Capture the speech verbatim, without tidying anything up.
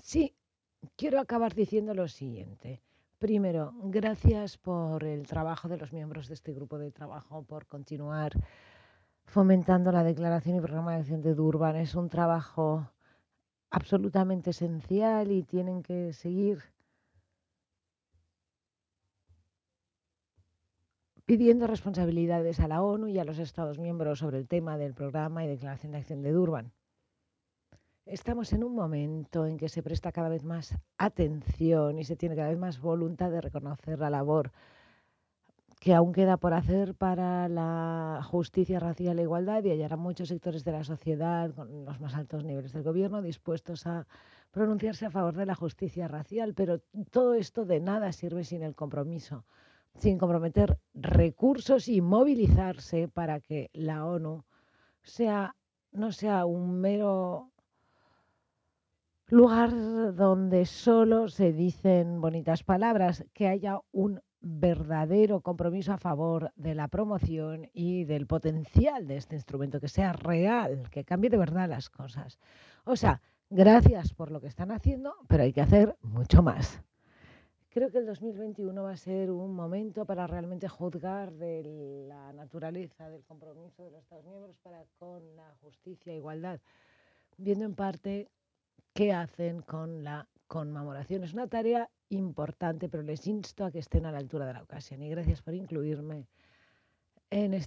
Sí, quiero acabar diciendo lo siguiente. Primero, gracias por el trabajo de los miembros de este grupo de trabajo, por continuar fomentando la declaración y programa de acción de Durban. Es un trabajo absolutamente esencial y tienen que seguir pidiendo responsabilidades a la ONU y a los Estados miembros sobre el tema del programa y declaración de acción de Durban. Estamos en un momento en que se presta cada vez más atención y se tiene cada vez más voluntad de reconocer la labor que aún queda por hacer para la justicia racial e igualdad, y hallará muchos sectores de la sociedad con los más altos niveles del gobierno dispuestos a pronunciarse a favor de la justicia racial, pero todo esto de nada sirve sin el compromiso, sin comprometer recursos y movilizarse para que la ONU sea, no sea un mero lugar donde solo se dicen bonitas palabras, que haya un verdadero compromiso a favor de la promoción y del potencial de este instrumento, que sea real, que cambie de verdad las cosas. O sea, gracias por lo que están haciendo, pero hay que hacer mucho más. Creo que el dos mil veintiuno va a ser un momento para realmente juzgar de la naturaleza del compromiso de los Estados miembros para con la justicia e igualdad, viendo en parte qué hacen con la conmemoración. Es una tarea importante, pero les insto a que estén a la altura de la ocasión. Y gracias por incluirme en este